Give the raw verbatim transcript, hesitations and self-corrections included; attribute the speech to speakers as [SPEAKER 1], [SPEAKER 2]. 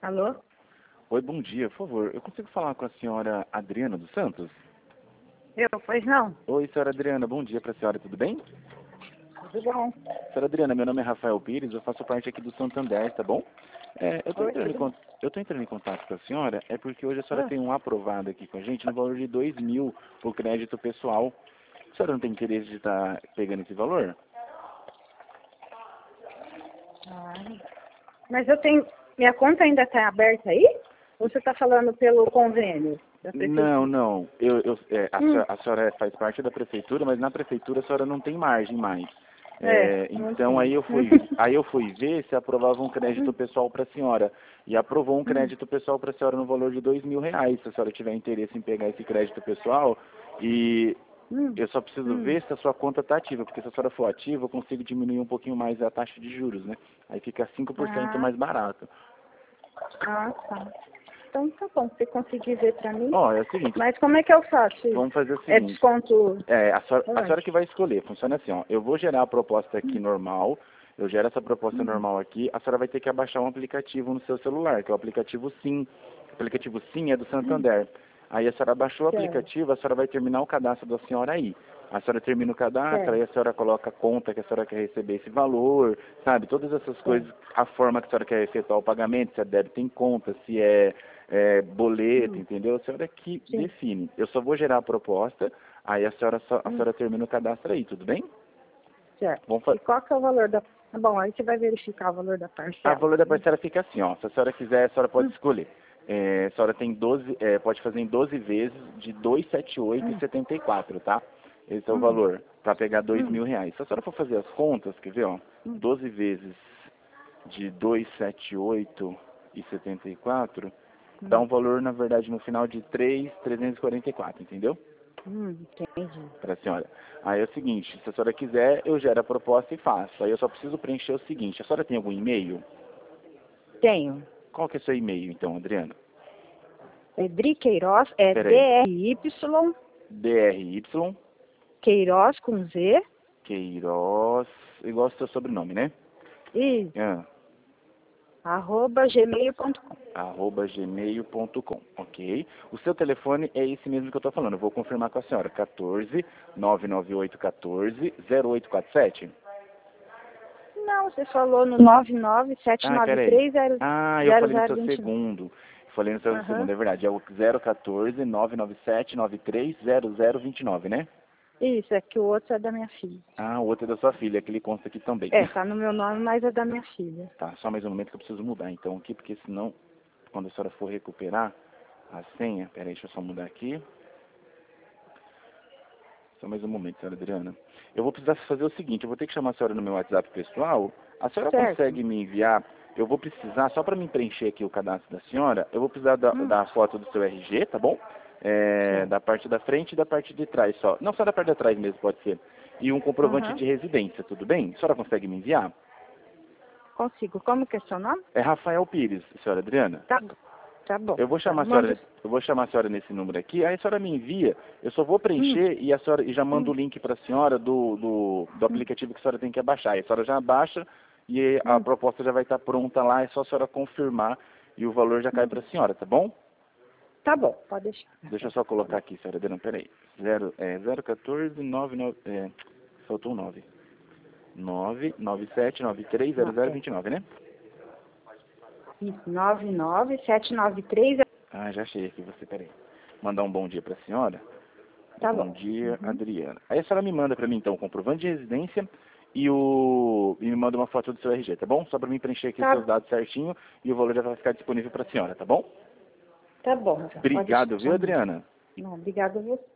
[SPEAKER 1] Alô?
[SPEAKER 2] Oi, bom dia. Por favor, eu consigo falar com a senhora Adriana dos Santos?
[SPEAKER 1] Eu? Pois não?
[SPEAKER 2] Oi, senhora Adriana, bom dia para a senhora, tudo bem?
[SPEAKER 1] Tudo bom?
[SPEAKER 2] Senhora Adriana, meu nome é Rafael Pires, eu faço parte aqui do Santander, tá bom? É, eu estou
[SPEAKER 1] Oi,
[SPEAKER 2] entrando, em
[SPEAKER 1] tudo bom?
[SPEAKER 2] con- eu tô entrando em contato com a senhora, é porque hoje a senhora
[SPEAKER 1] Ah,
[SPEAKER 2] tem um aprovado aqui com a gente no valor de dois mil por crédito pessoal. A senhora não tem interesse de estar pegando esse valor?
[SPEAKER 1] ai. Mas eu tenho... Minha conta ainda está aberta aí? Ou você está falando pelo convênio da
[SPEAKER 2] Não,
[SPEAKER 1] prefeitura?
[SPEAKER 2] não. Eu, eu, é, a,
[SPEAKER 1] Hum,
[SPEAKER 2] senhora, a senhora faz parte da prefeitura, mas na prefeitura a senhora não tem margem mais.
[SPEAKER 1] é,
[SPEAKER 2] É,
[SPEAKER 1] não
[SPEAKER 2] então
[SPEAKER 1] tem.
[SPEAKER 2] aí eu fui, aí eu fui ver se aprovava um crédito
[SPEAKER 1] Hum,
[SPEAKER 2] pessoal para a senhora. E aprovou um
[SPEAKER 1] hum,
[SPEAKER 2] crédito pessoal para a senhora no valor de dois mil reais. Se a senhora tiver interesse em pegar esse crédito pessoal, e
[SPEAKER 1] hum,
[SPEAKER 2] eu só preciso
[SPEAKER 1] hum.
[SPEAKER 2] ver se a sua conta está ativa, porque se a senhora for ativa, eu consigo diminuir um pouquinho mais a taxa de juros, né? Aí fica cinco por cento
[SPEAKER 1] Ah,
[SPEAKER 2] mais barato.
[SPEAKER 1] ah, tá. Então tá bom, você conseguir ver pra mim.
[SPEAKER 2] Ó, é o seguinte,
[SPEAKER 1] Mas como é que eu faço isso?
[SPEAKER 2] vamos fazer o
[SPEAKER 1] É
[SPEAKER 2] seguinte.
[SPEAKER 1] desconto
[SPEAKER 2] É, a senhora, a senhora
[SPEAKER 1] onde?
[SPEAKER 2] que vai escolher. Funciona assim, ó. Eu vou gerar a proposta aqui normal. Eu gero essa proposta
[SPEAKER 1] Hum,
[SPEAKER 2] normal aqui. A senhora vai ter que abaixar um aplicativo no seu celular, que é o aplicativo Sim. O aplicativo Sim é do
[SPEAKER 1] hum,
[SPEAKER 2] Santander. Aí a senhora baixou o
[SPEAKER 1] certo,
[SPEAKER 2] aplicativo, a senhora vai terminar o cadastro da senhora aí. A senhora termina o cadastro, aí
[SPEAKER 1] certo,
[SPEAKER 2] a senhora coloca a conta que a senhora quer receber esse valor, sabe? Todas essas coisas,
[SPEAKER 1] certo.
[SPEAKER 2] a forma que a senhora quer efetuar o pagamento, se é débito em conta, se é, é boleto,
[SPEAKER 1] Hum,
[SPEAKER 2] entendeu? A senhora que
[SPEAKER 1] sim,
[SPEAKER 2] define. Eu só vou gerar a proposta, aí a senhora, só, a
[SPEAKER 1] hum,
[SPEAKER 2] senhora termina o cadastro aí, tudo bem?
[SPEAKER 1] certo.
[SPEAKER 2] Vamos fa-
[SPEAKER 1] E qual que é o valor da... Tá bom, aí você vai verificar o valor da
[SPEAKER 2] A
[SPEAKER 1] parcela,
[SPEAKER 2] valor da
[SPEAKER 1] né?
[SPEAKER 2] parcela fica assim, ó. Se a senhora quiser, a senhora pode
[SPEAKER 1] Hum,
[SPEAKER 2] escolher. É, a senhora tem doze, é, pode fazer em doze vezes de duzentos e setenta e oito
[SPEAKER 1] hum,
[SPEAKER 2] e setenta e quatro, tá? Esse é o
[SPEAKER 1] hum,
[SPEAKER 2] valor, para pegar dois
[SPEAKER 1] hum,
[SPEAKER 2] mil reais. Se a senhora for fazer as contas, quer ver, ó,
[SPEAKER 1] hum,
[SPEAKER 2] doze vezes de duzentos e setenta e oito e setenta e quatro, dá
[SPEAKER 1] hum,
[SPEAKER 2] um valor, na verdade, no final de três mil trezentos e quarenta e quatro, entendeu?
[SPEAKER 1] hum, entendi.
[SPEAKER 2] Para a senhora. Aí é o seguinte, se a senhora quiser, eu gero a proposta e faço. Aí eu só preciso preencher o seguinte, a senhora tem algum e-mail?
[SPEAKER 1] Tenho.
[SPEAKER 2] Qual que é o seu e-mail, então, Adriana?
[SPEAKER 1] É Dri Queiroz, é
[SPEAKER 2] Peraí.
[SPEAKER 1] D R Y,
[SPEAKER 2] D R Y
[SPEAKER 1] Queiroz com Z,
[SPEAKER 2] Queiroz, igual o seu sobrenome, né?
[SPEAKER 1] e
[SPEAKER 2] Ah,
[SPEAKER 1] arroba gmail ponto com.
[SPEAKER 2] arroba gmail ponto com, ok? O seu telefone é esse mesmo que eu estou falando. Eu vou confirmar com a senhora. quatorze, nove nove oito quatorze, zero oito quatro sete.
[SPEAKER 1] Não, você falou no nove nove sete
[SPEAKER 2] Ah,
[SPEAKER 1] nove
[SPEAKER 2] peraí.
[SPEAKER 1] três zero
[SPEAKER 2] Ah, eu
[SPEAKER 1] zero
[SPEAKER 2] falei no
[SPEAKER 1] zero
[SPEAKER 2] seu
[SPEAKER 1] vinte e nove.
[SPEAKER 2] segundo. Falei no seu segundo,
[SPEAKER 1] Aham.
[SPEAKER 2] é verdade. É o zero quatorze, nove nove sete, nove três zero zero vinte e nove, né?
[SPEAKER 1] Isso, é que o outro é da minha filha.
[SPEAKER 2] Ah, o outro é da sua filha, aquele consta aqui também.
[SPEAKER 1] É, tá no meu nome, mas é da minha filha.
[SPEAKER 2] Tá, só mais um momento que eu preciso mudar então aqui, porque senão, quando a senhora for recuperar a senha, peraí, deixa eu só mudar aqui. Só mais um momento, senhora Adriana. Eu vou precisar fazer o seguinte, eu vou ter que chamar a senhora no meu WhatsApp pessoal. A senhora
[SPEAKER 1] Certo.
[SPEAKER 2] consegue me enviar, eu vou precisar, só para me preencher aqui o cadastro da senhora, eu vou precisar da,
[SPEAKER 1] Hum,
[SPEAKER 2] da foto do seu R G, tá bom? É,
[SPEAKER 1] certo.
[SPEAKER 2] da parte da frente e da parte de trás só. Não, só da parte de trás mesmo, pode ser. E um comprovante
[SPEAKER 1] Aham.
[SPEAKER 2] de residência, tudo bem? A senhora consegue me enviar?
[SPEAKER 1] Consigo. Como que é seu nome?
[SPEAKER 2] É Rafael Pires, senhora Adriana.
[SPEAKER 1] Tá bom. Tá bom.
[SPEAKER 2] Eu vou
[SPEAKER 1] Tá.
[SPEAKER 2] chamar a
[SPEAKER 1] Manda.
[SPEAKER 2] senhora, eu vou chamar a senhora nesse número aqui, aí a senhora me envia, eu só vou
[SPEAKER 1] Hum,
[SPEAKER 2] preencher e a senhora e já mando
[SPEAKER 1] hum,
[SPEAKER 2] o link para a senhora do, do, do
[SPEAKER 1] hum,
[SPEAKER 2] aplicativo que a senhora tem que abaixar. E a senhora já abaixa e a
[SPEAKER 1] hum,
[SPEAKER 2] proposta já vai estar pronta lá, é só a senhora confirmar e o valor já cai
[SPEAKER 1] hum.
[SPEAKER 2] para a senhora, tá bom?
[SPEAKER 1] Tá bom, pode deixar.
[SPEAKER 2] Deixa eu só colocar aqui, senhora Adriana, peraí. Zero, é, zero quatorze, nove, nove, é, faltou um nove. nove nove sete nove três zero
[SPEAKER 1] Não,
[SPEAKER 2] zero
[SPEAKER 1] é.
[SPEAKER 2] vinte e nove, né?
[SPEAKER 1] Isso, nove nove sete nove três.
[SPEAKER 2] Ah, já achei aqui você, peraí. Mandar um bom dia para a senhora.
[SPEAKER 1] Tá
[SPEAKER 2] Bom
[SPEAKER 1] bom.
[SPEAKER 2] dia,
[SPEAKER 1] Uhum.
[SPEAKER 2] Adriana. Aí a senhora me manda para mim, então, o comprovante de residência e o e me manda uma foto do seu R G, tá bom? Só para mim preencher aqui os seus
[SPEAKER 1] Tá,
[SPEAKER 2] dados certinho e o valor já vai ficar disponível para a senhora, tá bom?
[SPEAKER 1] tá bom, já. Pode deixar.
[SPEAKER 2] Obrigado,
[SPEAKER 1] Já
[SPEAKER 2] viu,
[SPEAKER 1] manda.
[SPEAKER 2] Adriana?
[SPEAKER 1] Não, obrigada a você.